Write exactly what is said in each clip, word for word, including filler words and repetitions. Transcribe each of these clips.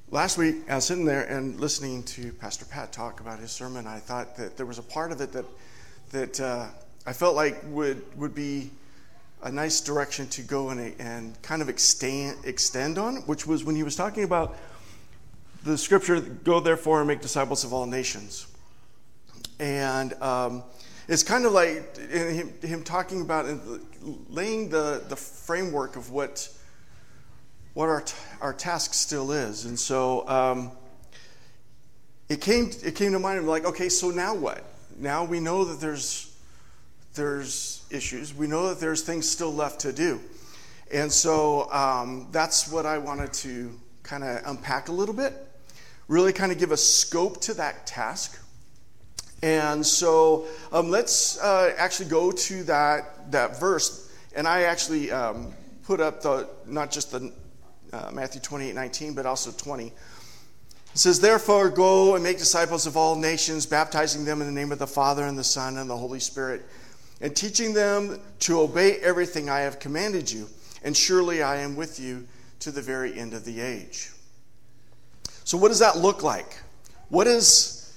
last week, I was sitting there and listening to Pastor Pat talk about his sermon. I thought that there was a part of it that that uh, I felt like would would be a nice direction to go and and kind of extend extend on, which was when he was talking about the scripture, "Go therefore and make disciples of all nations," and um, it's kind of like him, him talking about laying the the framework of what. what our our task still is. And so um, it came it came to mind of like, okay, so now what? Now we know that there's there's issues. We know that there's things still left to do. And so um, that's what I wanted to kind of unpack a little bit, really kind of give a scope to that task. And so um, let's uh, actually go to that that verse. And I actually um, put up the not just the Uh, Matthew twenty-eight nineteen, but also twenty. It says, "Therefore go and make disciples of all nations, baptizing them in the name of the Father and the Son and the Holy Spirit, and teaching them to obey everything I have commanded you. And surely I am with you to the very end of the age." So what does that look like? What is,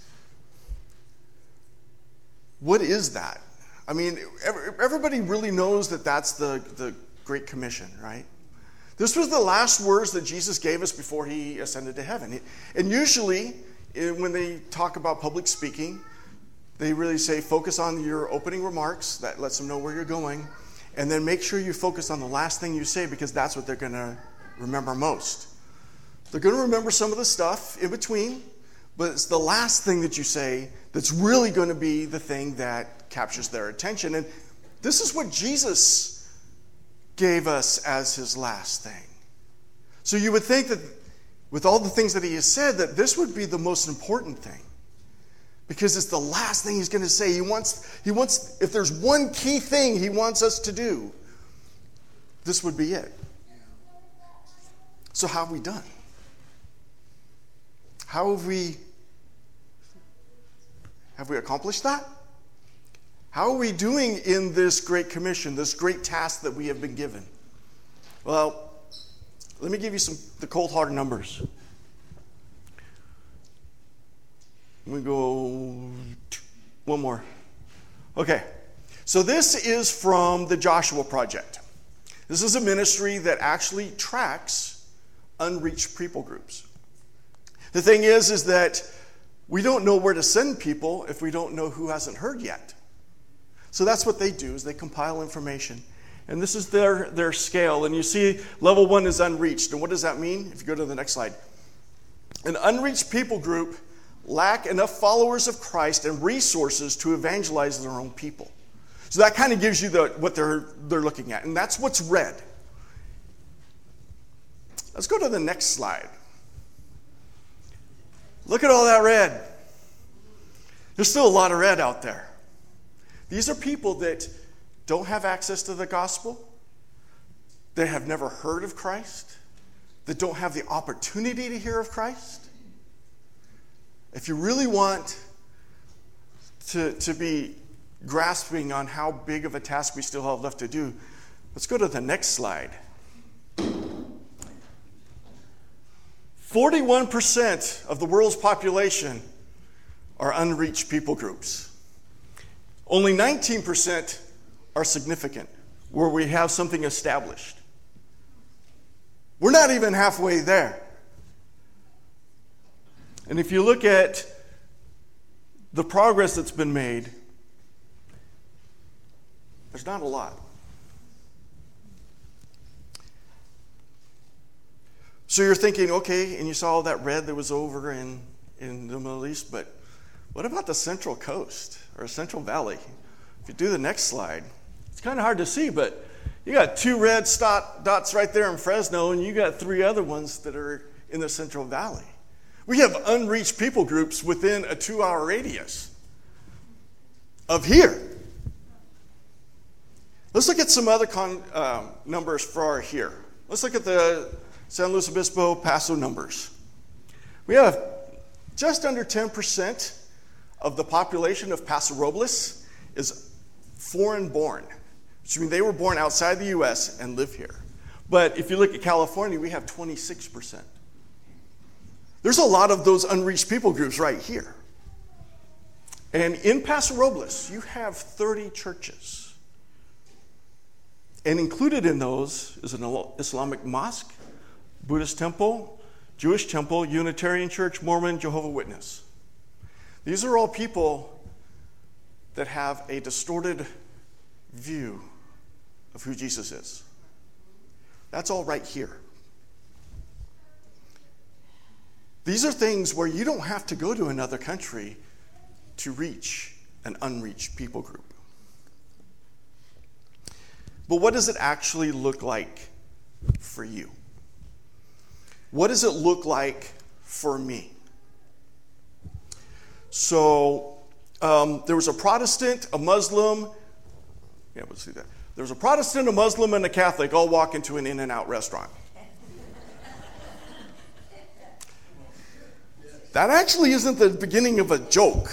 what is that? I mean, everybody really knows that that's the, the Great Commission, right? This was the last words that Jesus gave us before he ascended to heaven. And usually, when they talk about public speaking, they really say, focus on your opening remarks. That lets them know where you're going. And then make sure you focus on the last thing you say, because that's what they're going to remember most. They're going to remember some of the stuff in between, but it's the last thing that you say that's really going to be the thing that captures their attention. And this is what Jesus gave us as his last thing. So you would think that with all the things that he has said, that this would be the most important thing, because it's the last thing he's going to say. He wants, he wants, if there's one key thing he wants us to do, this would be it. So how have we done? How have we, have we accomplished that? How are we doing in this great commission, this great task that we have been given? Well, let me give you some the cold hard numbers. We go one more. Okay, so this is from the Joshua Project. This is a ministry that actually tracks unreached people groups. The thing is, is that we don't know where to send people if we don't know who hasn't heard yet. So that's what they do, is they compile information. And this is their, their scale. And you see level one is unreached. And what does that mean? If you go to the next slide. An unreached people group lack enough followers of Christ and resources to evangelize their own people. So that kind of gives you the, what they're, they're looking at. And that's what's red. Let's go to the next slide. Look at all that red. There's still a lot of red out there. These are people that don't have access to the gospel, that have never heard of Christ, that don't have the opportunity to hear of Christ. If you really want to, to be grasping on how big of a task we still have left to do, let's go to the next slide. forty-one percent of the world's population are unreached people groups. Only nineteen percent are significant, where we have something established. We're not even halfway there. And if you look at the progress that's been made, there's not a lot. So you're thinking, okay, and you saw all that red that was over in, in the Middle East, but what about the Central Coast or Central Valley? If you do the next slide, it's kind of hard to see, but you got two red dot, dots right there in Fresno, and you got three other ones that are in the Central Valley. We have unreached people groups within a two-hour radius of here. Let's look at some other con, um, numbers for our here. Let's look at the San Luis Obispo Paso numbers. We have just under ten percent of the population of Paso Robles is foreign born, which means they were born outside the U S and live here. But if you look at California, we have twenty-six percent. There's a lot of those unreached people groups right here. And in Paso Robles, you have thirty churches. And included in those is an Islamic mosque, Buddhist temple, Jewish temple, Unitarian Church, Mormon, Jehovah's Witness. These are all people that have a distorted view of who Jesus is. That's all right here. These are things where you don't have to go to another country to reach an unreached people group. But what does it actually look like for you? What does it look like for me? So um, there was a Protestant, a Muslim, yeah, let's see that. There was a Protestant, a Muslim, and a Catholic all walk into an In-N-Out restaurant. That actually isn't the beginning of a joke.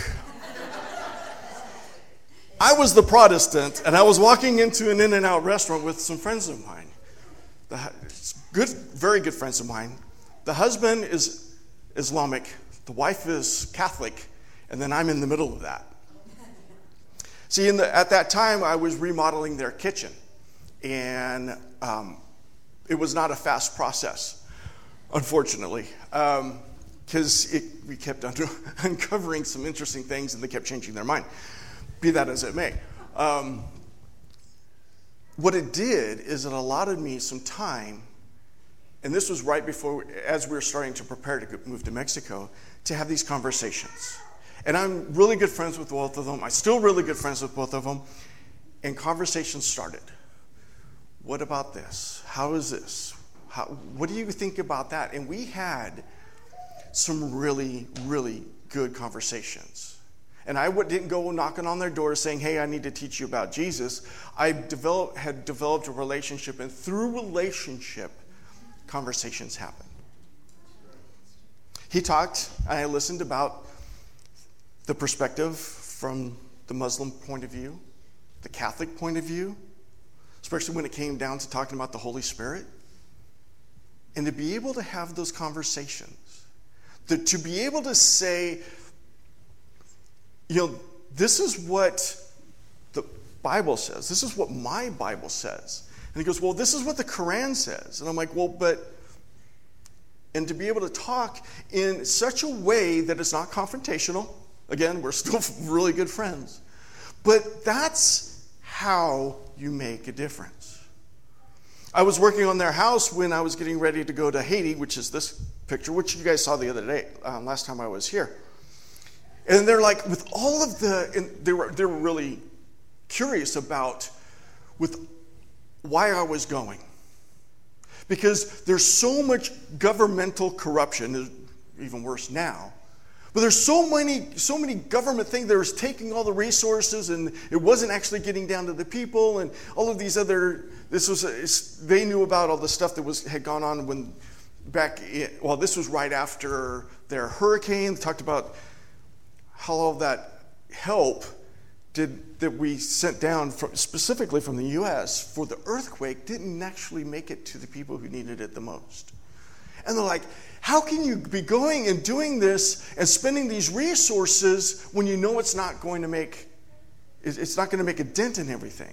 I was the Protestant, and I was walking into an In-N-Out restaurant with some friends of mine. The, good, very good friends of mine. The husband is Islamic, the wife is Catholic, and then I'm in the middle of that. See, in the, at that time, I was remodeling their kitchen, and um, it was not a fast process, unfortunately, because um, we kept under, uncovering some interesting things, and they kept changing their mind. Be that as it may. Um, what it did is it allotted me some time, and this was right before, as we were starting to prepare to move to Mexico, to have these conversations. And I'm really good friends with both of them. I'm still really good friends with both of them. And conversations started. What about this? How is this? How, what do you think about that? And we had some really, really good conversations. And I didn't go knocking on their door saying, hey, I need to teach you about Jesus. I developed, had developed a relationship, and through relationship, conversations happened. He talked, and I listened about the perspective from the Muslim point of view, the Catholic point of view, especially when it came down to talking about the Holy Spirit. And to be able to have those conversations, the, to be able to say, you know, this is what the Bible says. This is what my Bible says. And he goes, well, this is what the Quran says. And I'm like, well, but, and to be able to talk in such a way that it's not confrontational. Again, we're still really good friends. But that's how you make a difference. I was working on their house when I was getting ready to go to Haiti, which is this picture, which you guys saw the other day, um, last time I was here. And they're like, with all of the, and they were, they were really curious about with why I was going. Because there's so much governmental corruption, even worse now. But there's so many, so many government things that was taking all the resources, and it wasn't actually getting down to the people, and all of these other. This was they knew about all the stuff that was had gone on when back. In, well, this was right after their hurricane. They talked about how all that help did that we sent down from, specifically from the U S for the earthquake didn't actually make it to the people who needed it the most. And they're like, how can you be going and doing this and spending these resources when you know it's not going to make it's not going to make a dent in everything?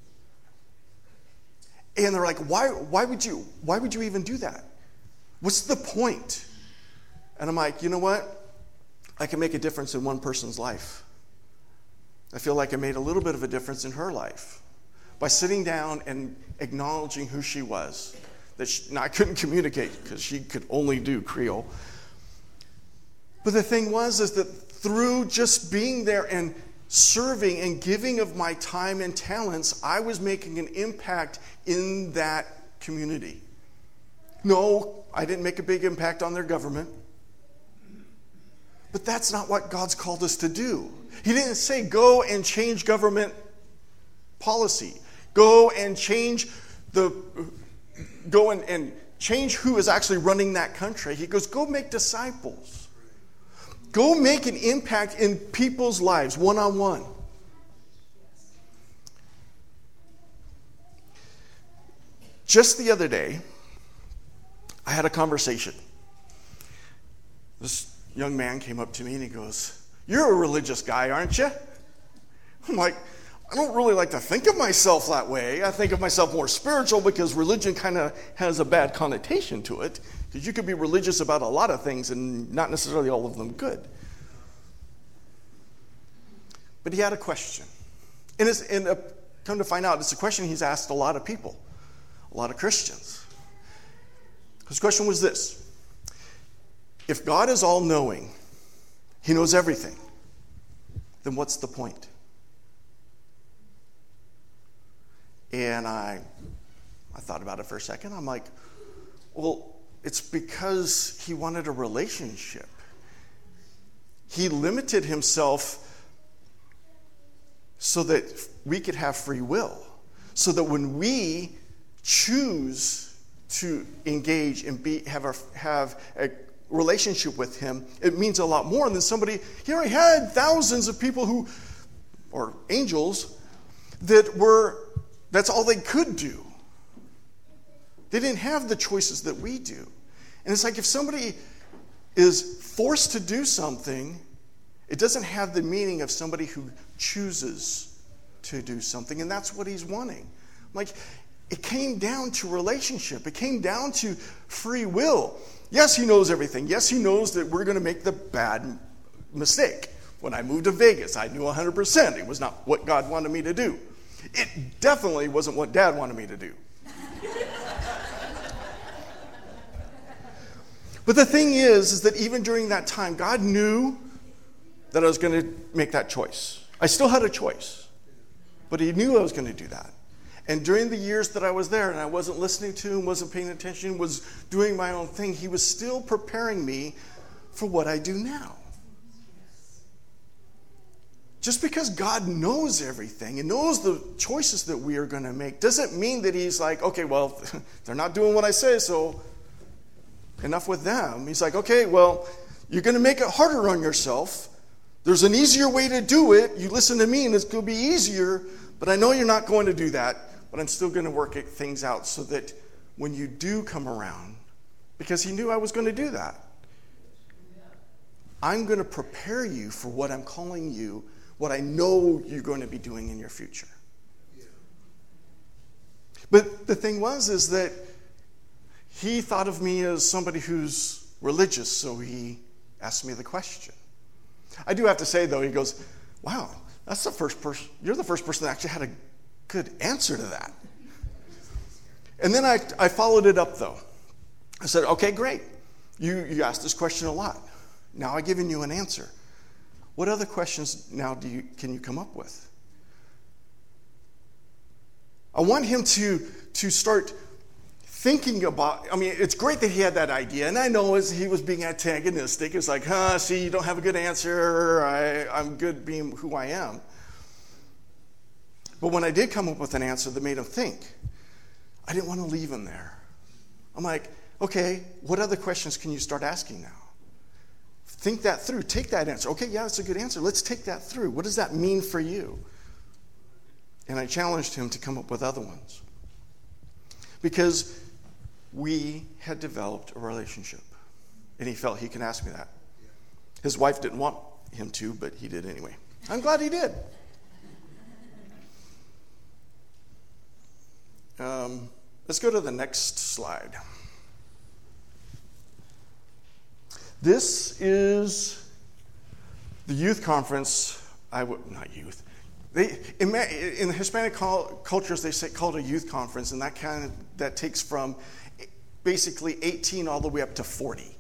And they're like, why why would you why would you even do that? What's the point? And I'm like, you know what? I can make a difference in one person's life. I feel like I made a little bit of a difference in her life by sitting down and acknowledging who she was. That she, now I couldn't communicate because she could only do Creole. But the thing was is that through just being there and serving and giving of my time and talents, I was making an impact in that community. No, I didn't make a big impact on their government. But that's not what God's called us to do. He didn't say go and change government policy. Go and change the... Go and, and change who is actually running that country. He goes, go make disciples. Go make an impact in people's lives, one-on-one. Just the other day, I had a conversation. this young man came up to me and he goes, "You're a religious guy, aren't you?" I'm like, I don't really like to think of myself that way. I think of myself more spiritual because religion kind of has a bad connotation to it. Because you could be religious about a lot of things and not necessarily all of them good. But he had a question. And, it's, and uh, come to find out, it's a question he's asked a lot of people, a lot of Christians. His question was this: if God is all-knowing, he knows everything, then what's the point? And I, I thought about it for a second. I'm like, well, it's because he wanted a relationship. He limited himself so that we could have free will. So that when we choose to engage and be have a, have a relationship with him, it means a lot more than somebody. He already had thousands of people who, or angels, that were, that's all they could do. They didn't have the choices that we do. And it's like if somebody is forced to do something, it doesn't have the meaning of somebody who chooses to do something. And that's what he's wanting. Like, it came down to relationship. It came down to free will. Yes, he knows everything. Yes, he knows that we're going to make the bad mistake. When I moved to Vegas, I knew one hundred percent it was not what God wanted me to do. It definitely wasn't what Dad wanted me to do. But the thing is, is that even during that time, God knew that I was going to make that choice. I still had a choice, but he knew I was going to do that. And during the years that I was there and I wasn't listening to him, wasn't paying attention, was doing my own thing, he was still preparing me for what I do now. Just because God knows everything and knows the choices that we are going to make doesn't mean that he's like, okay, well, they're not doing what I say, so enough with them. He's like, okay, well, you're going to make it harder on yourself. There's an easier way to do it. You listen to me and it's going to be easier, but I know you're not going to do that, but I'm still going to work things out so that when you do come around, because he knew I was going to do that, I'm going to prepare you for what I'm calling you, what I know you're going to be doing in your future. But the thing was is that he thought of me as somebody who's religious, so he asked me the question. I do have to say, though, he goes, wow, that's the first person, you're the first person that actually had a good answer to that. And then I, I followed it up, though. I said, okay, great. You, you asked this question a lot. Now I've given you an answer. What other questions now do you can you come up with? I want him to, to start thinking about, I mean, it's great that he had that idea, and I know as he was being antagonistic, it's like, huh, see, you don't have a good answer, I, I'm good being who I am. But when I did come up with an answer that made him think, I didn't want to leave him there. I'm like, okay, what other questions can you start asking now? Think that through. Take that answer. Okay, yeah, that's a good answer. Let's take that through. What does that mean for you? And I challenged him to come up with other ones. Because we had developed a relationship. And he felt he can ask me that. His wife didn't want him to, but he did anyway. I'm glad he did. Um, let's go to the next slide. This is the youth conference. I would not youth. They in, in the Hispanic cultures they say called a youth conference, and that kind of that takes from basically eighteen all the way up to forty.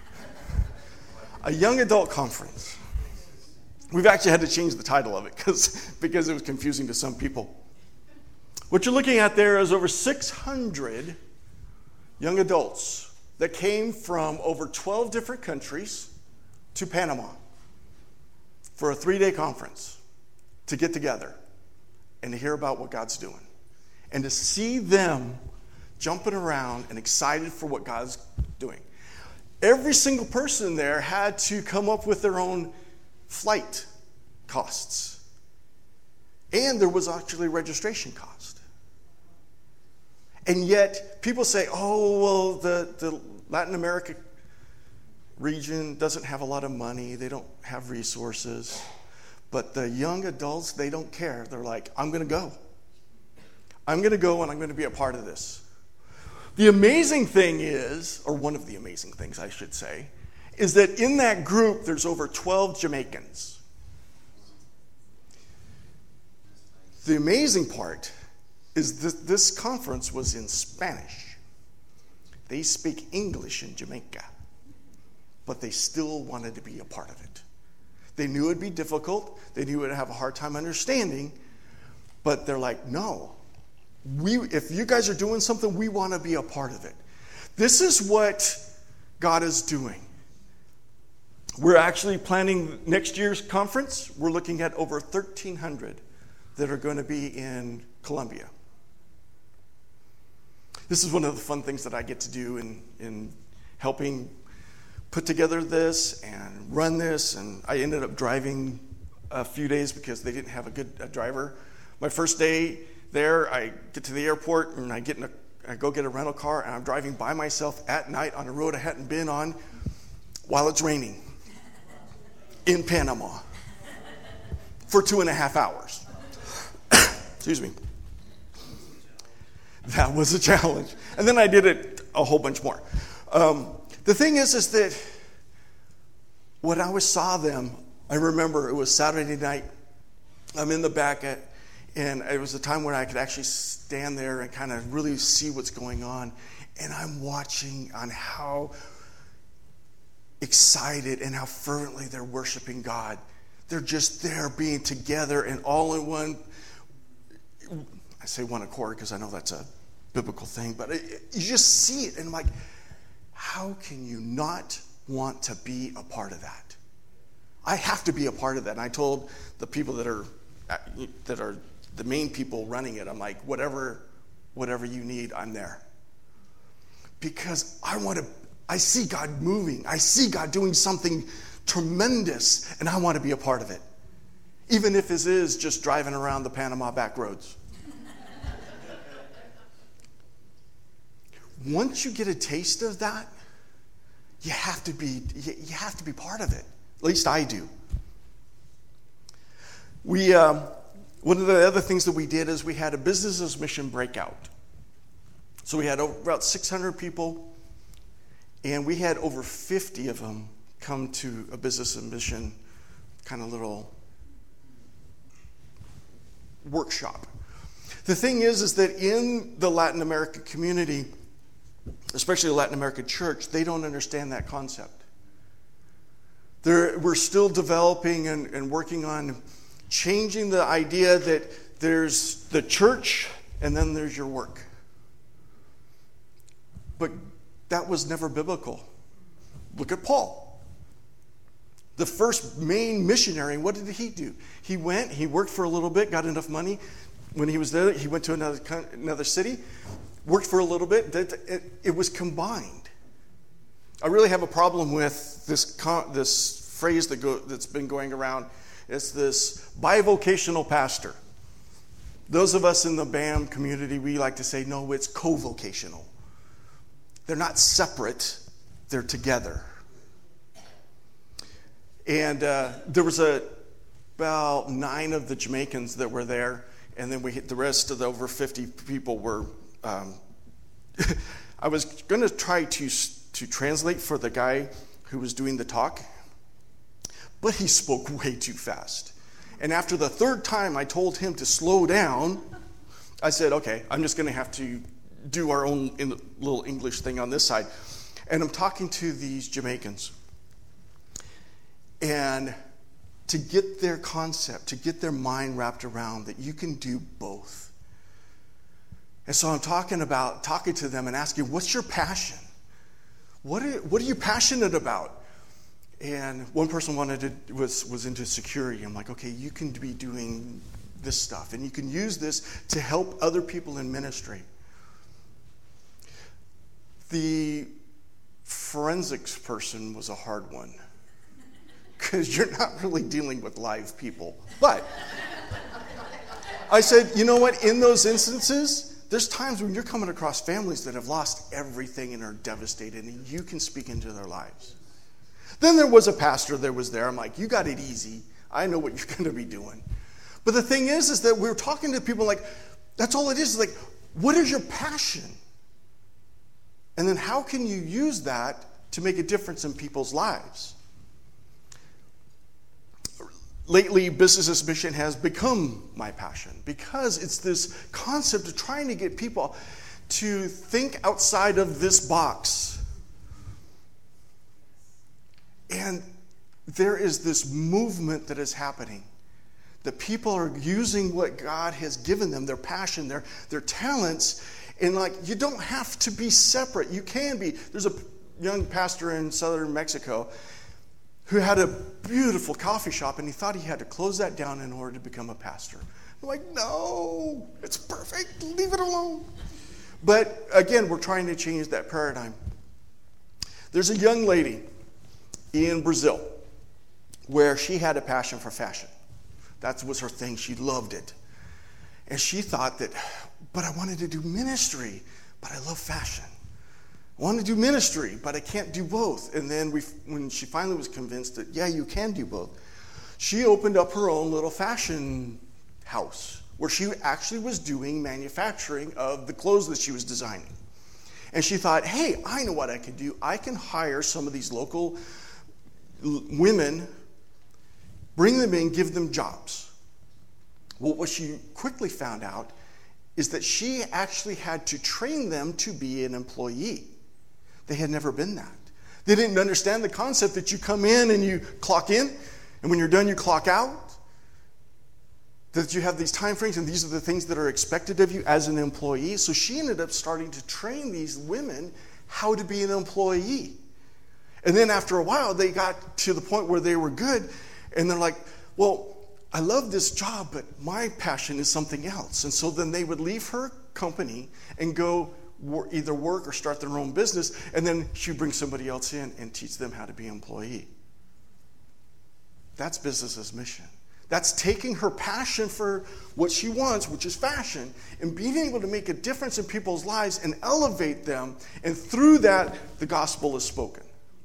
A young adult conference. We've actually had to change the title of it because because it was confusing to some people. What you're looking at there is over six hundred young adults that came from over twelve different countries to Panama for a three-day conference to get together and to hear about what God's doing. And to see them jumping around and excited for what God's doing. Every single person there had to come up with their own flight costs. And there was actually registration cost. And yet, people say, oh, well, the, the Latin America region doesn't have a lot of money. They don't have resources. But the young adults, they don't care. They're like, I'm going to go. I'm going to go and I'm going to be a part of this. The amazing thing is, or one of the amazing things I should say, is that in that group there's over twelve Jamaicans. The amazing part is that this conference was in Spanish. They speak English in Jamaica, but they still wanted to be a part of it. They knew it would be difficult. They knew it would have a hard time understanding, but they're like, no, we, if you guys are doing something, we want to be a part of it. This is what God is doing. We're actually planning next year's conference. We're looking at over thirteen hundred that are going to be in Colombia. This is one of the fun things that I get to do in, in helping put together this and run this. And I ended up driving a few days because they didn't have a good a driver. My first day there, I get to the airport and I get in a, I go get a rental car, and I'm driving by myself at night on a road I hadn't been on while it's raining in Panama for two and a half hours. Excuse me. That was a challenge. And then I did it a whole bunch more. Um, the thing is, is that when I was saw them, I remember it was Saturday night. I'm in the back, at, and it was a time when I could actually stand there and kind of really see what's going on. And I'm watching on how excited and how fervently they're worshiping God. They're just there being together and all in one. I say one accord because I know that's a biblical thing, but it, it, you just see it, and I'm like, how can you not want to be a part of that? I have to be a part of that. And I told the people that are that are the main people running it, I'm like, whatever, whatever you need, I'm there. Because I want to, I see God moving. I see God doing something tremendous, and I want to be a part of it. Even if it is just driving around the Panama back roads. Once you get a taste of that, you have to be you have to be part of it. At least I do. We um, one of the other things that we did is we had a business as mission breakout. So we had over, about six hundred people, and we had over fifty of them come to a business and mission kind of little workshop. The thing is, is that in the Latin American community, especially the Latin American church, they don't understand that concept. They're, we're still developing and, and working on changing the idea that there's the church and then there's your work. But that was never biblical. Look at Paul. The first main missionary, what did he do? He went, he worked for a little bit, got enough money. When he was there, he went to another another city, worked for a little bit. It, it was combined. I really have a problem with this this phrase that go, that's been going around. It's this bivocational pastor. Those of us in the B A M community, we like to say, no, it's co-vocational. They're not separate, they're together. And uh, there was a, about nine of the Jamaicans that were there, and then we hit the rest of the over fifty people were, um, I was going to try to, to translate for the guy who was doing the talk, but he spoke way too fast. And after the third time I told him to slow down, I said, okay, I'm just going to have to do our own little English thing on this side. And I'm talking to these Jamaicans. And to get their concept, to get their mind wrapped around that you can do both. And so I'm talking about, talking to them and asking, what's your passion? What are, what are you passionate about? And one person wanted to, was, was into security. I'm like, okay, you can be doing this stuff, and you can use this to help other people in ministry. The forensics person was a hard one, because you're not really dealing with live people. But I said, you know what? In those instances, there's times when you're coming across families that have lost everything and are devastated, and you can speak into their lives. Then there was a pastor that was there. I'm like, you got it easy. I know what you're going to be doing. But the thing is, is that we're talking to people like, that's all it is. It's like, what is your passion? And then how can you use that to make a difference in people's lives? Lately, Business as Mission has become my passion because it's this concept of trying to get people to think outside of this box. And there is this movement that is happening. The people are using what God has given them, their passion, their, their talents. And like, you don't have to be separate. You can be. There's a young pastor in southern Mexico who had a beautiful coffee shop, and he thought he had to close that down in order to become a pastor. I'm like, no, it's perfect. Leave it alone. But again, we're trying to change that paradigm. There's a young lady in Brazil where she had a passion for fashion. That was her thing. She loved it. And she thought that, but I wanted to do ministry, but I love fashion. I want to do ministry, but I can't do both. And then we, when she finally was convinced that, yeah, you can do both, she opened up her own little fashion house where she actually was doing manufacturing of the clothes that she was designing. And she thought, hey, I know what I can do. I can hire some of these local l- women, bring them in, give them jobs. Well, what she quickly found out is that she actually had to train them to be an employee. They had never been that. They didn't understand the concept that you come in and you clock in, and when you're done, you clock out. That you have these time frames, and these are the things that are expected of you as an employee. So she ended up starting to train these women how to be an employee. And then after a while, they got to the point where they were good, and they're like, well, I love this job, but my passion is something else. And so then they would leave her company and go either work or start their own business, and then she'd bring somebody else in and teach them how to be an employee. That's Business as Mission. That's taking her passion for what she wants, which is fashion, and being able to make a difference in people's lives and elevate them, and through that, the gospel is spoken.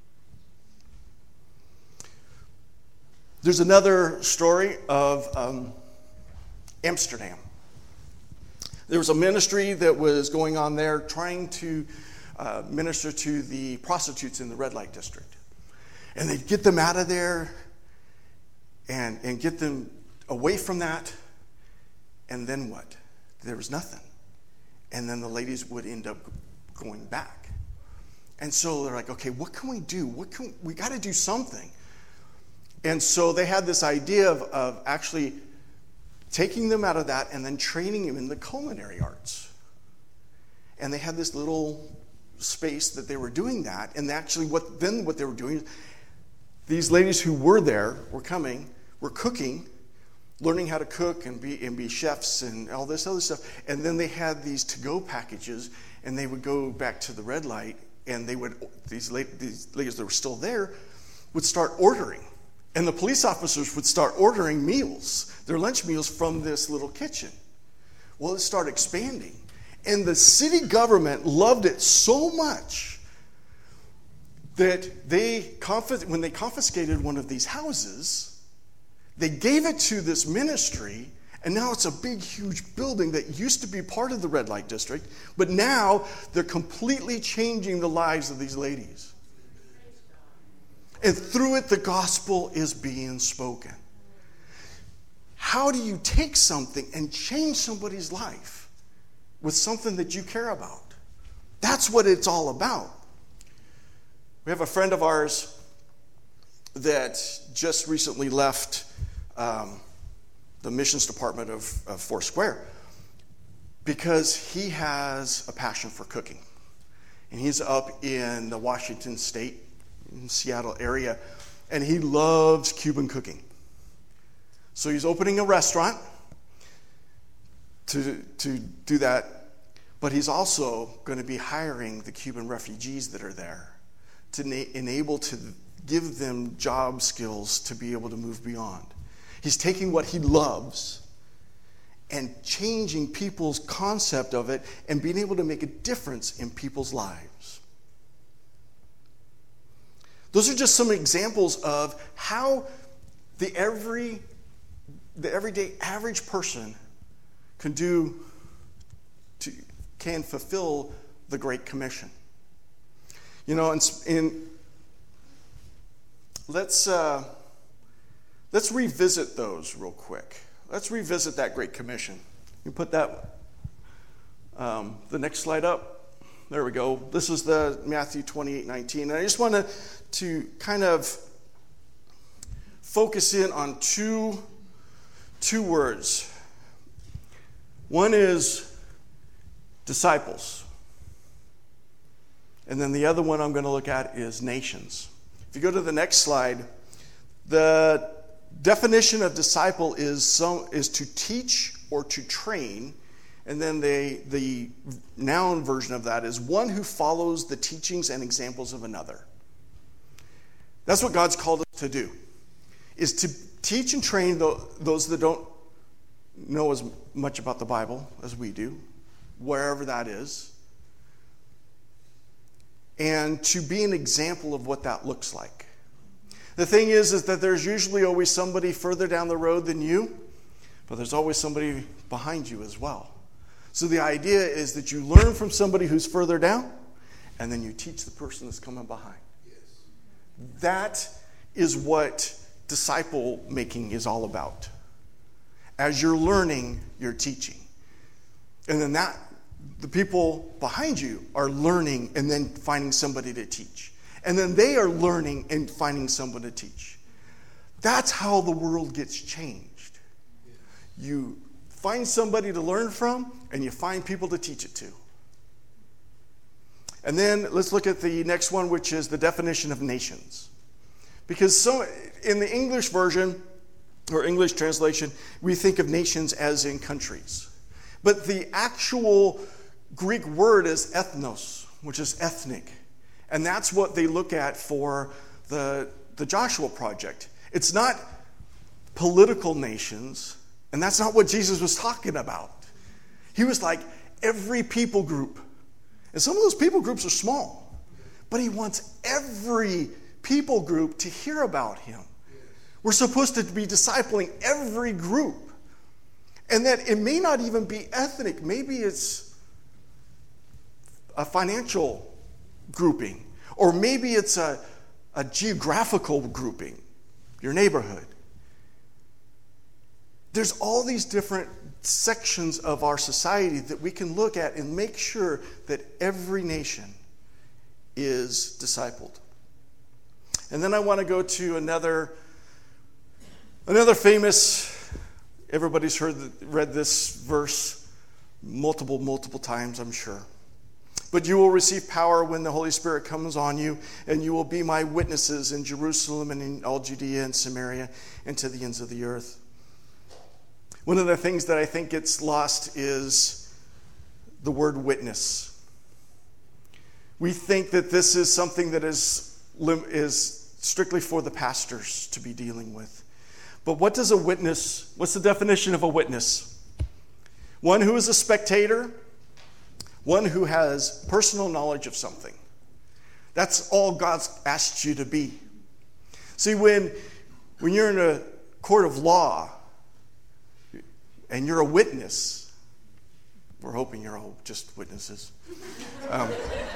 There's another story of um, Amsterdam. There was a ministry that was going on there trying to uh, minister to the prostitutes in the red light district. And they'd get them out of there and, and get them away from that. And then what? There was nothing. And then the ladies would end up going back. And so they're like, okay, what can we do? What can we got to do something. And so they had this idea of, of actually taking them out of that and then training them in the culinary arts. And they had this little space that they were doing that. And actually what then what they were doing, these ladies who were there, were coming, were cooking, learning how to cook and be and be chefs and all this other stuff. And then they had these to-go packages, and they would go back to the red light, and they would these, la- these ladies that were still there would start ordering. And the police officers would start ordering meals, their lunch meals, from this little kitchen. Well, it started expanding. And the city government loved it so much that they, when they confiscated one of these houses, they gave it to this ministry, and now it's a big, huge building that used to be part of the red light district, but now they're completely changing the lives of these ladies. And through it, the gospel is being spoken. How do you take something and change somebody's life with something that you care about? That's what it's all about. We have a friend of ours that just recently left um, the missions department of, of Foursquare because he has a passion for cooking. And he's up in the Washington State, in Seattle area, and he loves Cuban cooking. So he's opening a restaurant to, to do that, but he's also going to be hiring the Cuban refugees that are there to na- enable to give them job skills to be able to move beyond. He's taking what he loves and changing people's concept of it and being able to make a difference in people's lives. Those are just some examples of how the every the everyday average person can do to, can fulfill the Great Commission. You know, in, in let's uh, let's revisit those real quick. Let's revisit that Great Commission. You put that um, the next slide up. There we go. This is the Matthew twenty-eight nineteen. And I just want to, to kind of focus in on two, two words. One is disciples. And then the other one I'm going to look at is nations. If you go to the next slide, the definition of disciple is some, is to teach or to train. And then the, the noun version of that is one who follows the teachings and examples of another. That's what God's called us to do, is to teach and train those that don't know as much about the Bible as we do, wherever that is, and to be an example of what that looks like. The thing is, is that there's usually always somebody further down the road than you, but there's always somebody behind you as well. So the idea is that you learn from somebody who's further down, and then you teach the person that's coming behind. Yes. That is what disciple making is all about. As you're learning, you're teaching. And then that the people behind you are learning and then finding somebody to teach. And then they are learning and finding someone to teach. That's how the world gets changed. You find somebody to learn from, and you find people to teach it to. And then let's look at the next one, which is the definition of nations. Because so in the English version, or English translation, we think of nations as in countries. But the actual Greek word is ethnos, which is ethnic. And that's what they look at for the, the Joshua Project. It's not political nations, and that's not what Jesus was talking about. He was like every people group. And some of those people groups are small. But he wants every people group to hear about him. We're supposed to be discipling every group. And that it may not even be ethnic. Maybe it's a financial grouping. Or maybe it's a, a geographical grouping. Your neighborhood. There's all these different sections of our society that we can look at and make sure that every nation is discipled. And then I want to go to another, another famous, everybody's heard, read this verse multiple, multiple times, I'm sure. But you will receive power when the Holy Spirit comes on you, and you will be my witnesses in Jerusalem and in all Judea and Samaria and to the ends of the earth. One of the things that I think gets lost is the word witness. We think that this is something that is, is strictly for the pastors to be dealing with. But what does a witness, what's the definition of a witness? One who is a spectator, one who has personal knowledge of something. That's all God's asked you to be. See, when, when you're in a court of law, and you're a witness, we're hoping you're all just witnesses. Um,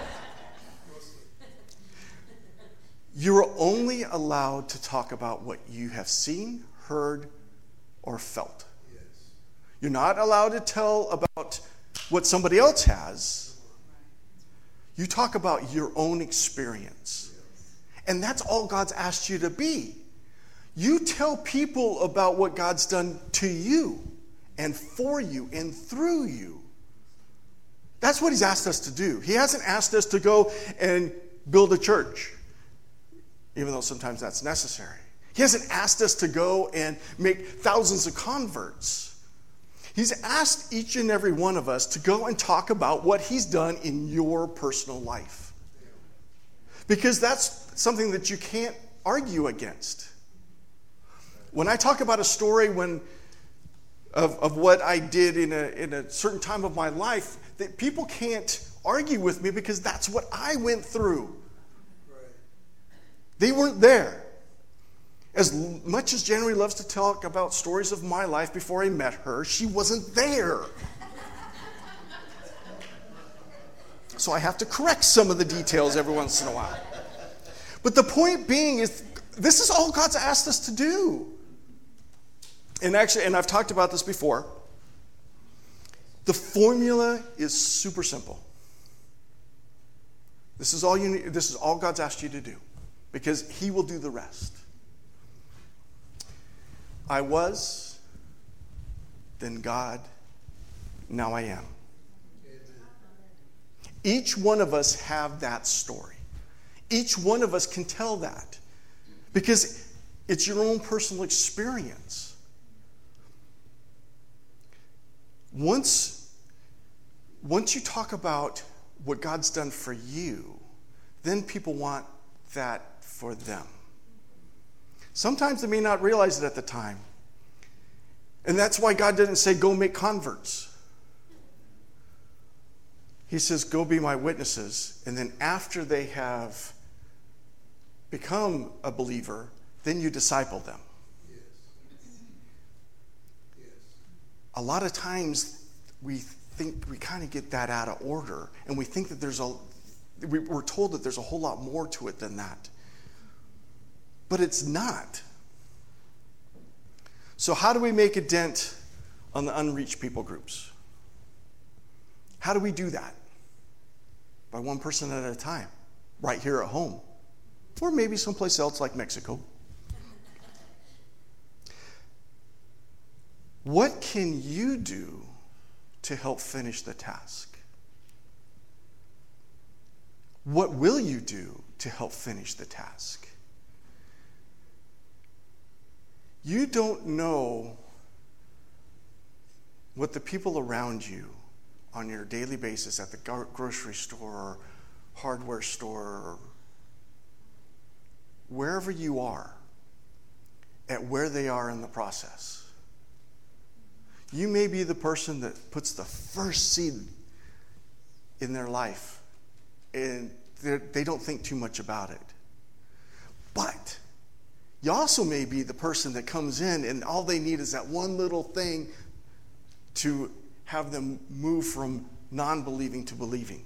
you're only allowed to talk about what you have seen, heard, or felt. Yes. You're not allowed to tell about what somebody else has. You talk about your own experience. And that's all God's asked you to be. You tell people about what God's done to you and for you and through you. That's what he's asked us to do. He hasn't asked us to go and build a church, even though sometimes that's necessary. He hasn't asked us to go and make thousands of converts. He's asked each and every one of us to go and talk about what he's done in your personal life. Because that's something that you can't argue against. When I talk about a story when Of, of what I did in a, in a certain time of my life, that people can't argue with me because that's what I went through. Right. They weren't there. As much as January loves to talk about stories of my life before I met her, she wasn't there. So I have to correct some of the details every once in a while. But the point being is, this is all God's asked us to do. And actually, and I've talked about this before, the formula is super simple. This is all you need, this is all God's asked you to do, because he will do the rest. I was, then God, now I am. Each one of us have that story. Each one of us can tell that, because it's your own personal experience. Once, once you talk about what God's done for you, then people want that for them. Sometimes they may not realize it at the time. And that's why God didn't say, go make converts. He says, go be my witnesses. And then after they have become a believer, then you disciple them. Yes. Yes. A lot of times we think we kind of get that out of order, and we think that there's a, we're told that there's a whole lot more to it than that. But it's not. So how do we make a dent on the unreached people groups? How do we do that? By one person at a time, right here at home. Or maybe someplace else like Mexico. What can you do to help finish the task? What will you do to help finish the task? You don't know what the people around you on your daily basis at the grocery store or hardware store or wherever you are, at where they are in the process. You may be the person that puts the first seed in their life, and they don't think too much about it. But you also may be the person that comes in and all they need is that one little thing to have them move from non-believing to believing.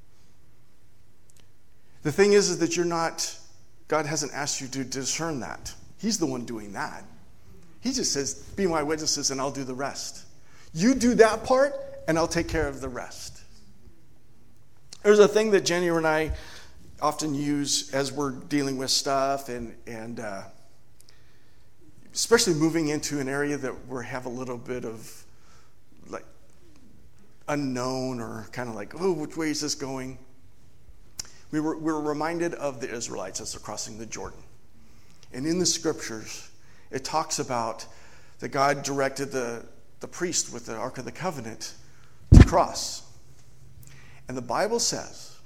The thing is, is that you're not, God hasn't asked you to discern that. He's the one doing that. He just says, be my witnesses and I'll do the rest. You do that part and I'll take care of the rest. There's a thing that Jenny and I often use as we're dealing with stuff and, and uh, especially moving into an area that we have a little bit of like unknown or kind of like, oh, which way is this going? We were, we were reminded of the Israelites as they're crossing the Jordan. And in the scriptures, it talks about that God directed the, the priest with the Ark of the Covenant to cross. And the Bible says,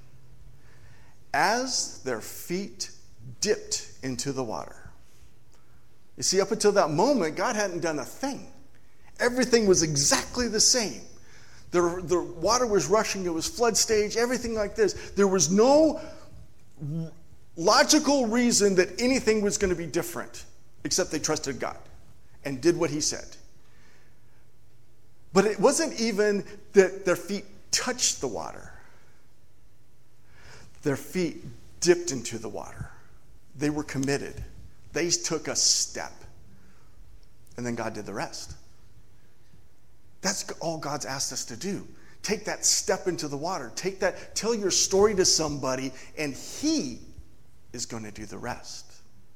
as their feet dipped into the water. You see, up until that moment, God hadn't done a thing. Everything was exactly the same. The, the water was rushing, it was flood stage, everything like this. There was no logical reason that anything was going to be different, except they trusted God and did what he said. But it wasn't even that their feet touched the water. Their feet dipped into the water. They were committed. They took a step. And then God did the rest. That's all God's asked us to do. Take that step into the water. Take that, tell your story to somebody, and he is going to do the rest.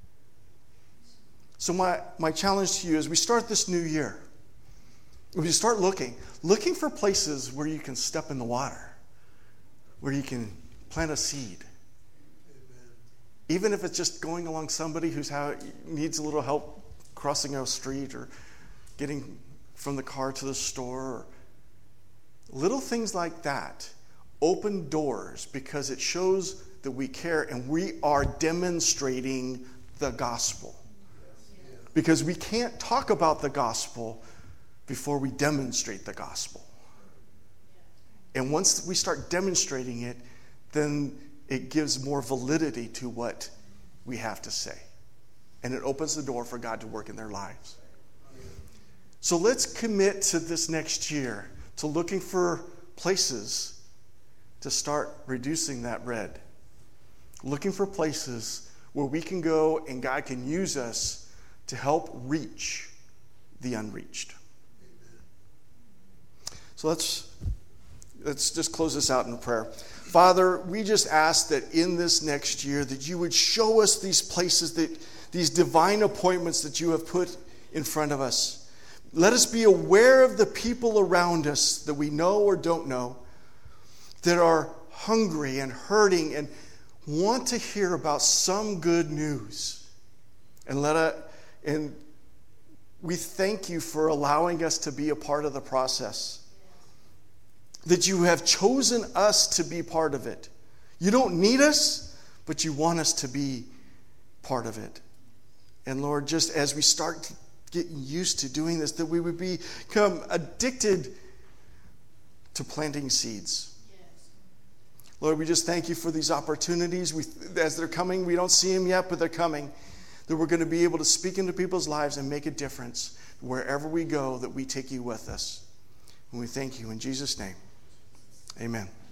So my, my challenge to you is we start this new year. We start looking, looking for places where you can step in the water, where you can plant a seed. Amen. Even if it's just going along somebody who's how, needs a little help crossing a street or getting from the car to the store. Or little things like that open doors because it shows that we care and we are demonstrating the gospel. Because we can't talk about the gospel before we demonstrate the gospel. And once we start demonstrating it, then it gives more validity to what we have to say. And it opens the door for God to work in their lives. So let's commit to this next year to looking for places to start reducing that red. Looking for places where we can go and God can use us to help reach the unreached. So let's let's just close this out in prayer. Father, we just ask that in this next year that you would show us these places, that these divine appointments that you have put in front of us. Let us be aware of the people around us that we know or don't know that are hungry and hurting and want to hear about some good news. And let us, and we thank you for allowing us to be a part of the process. That you have chosen us to be part of it. You don't need us, but you want us to be part of it. And Lord, just as we start getting used to doing this, that we would become addicted to planting seeds. Yes. Lord, we just thank you for these opportunities. We, as they're coming, we don't see them yet, but they're coming. That we're going to be able to speak into people's lives and make a difference. Wherever we go, that we take you with us. And we thank you in Jesus' name. Amen.